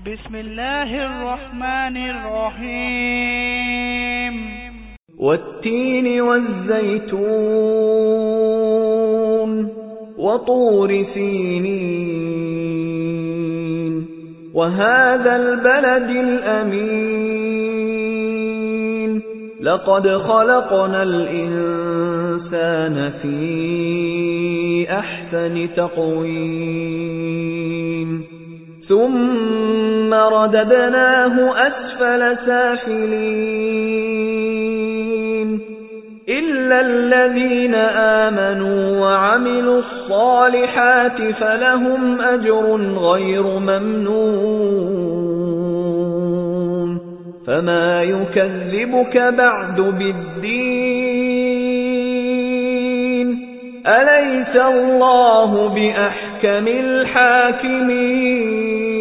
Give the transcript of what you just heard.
بسم الله الرحمن الرحيم. والتين والزيتون وطور سينين وهذا البلد الأمين لقد خلقنا الإنسان في أحسن تقويم ثم رددناه أسفل سافلين إلا الذين آمنوا وعملوا الصالحات فلهم أجر غير ممنون فما يكذبك بعد بالدين أليس الله بأحكم الحاكمين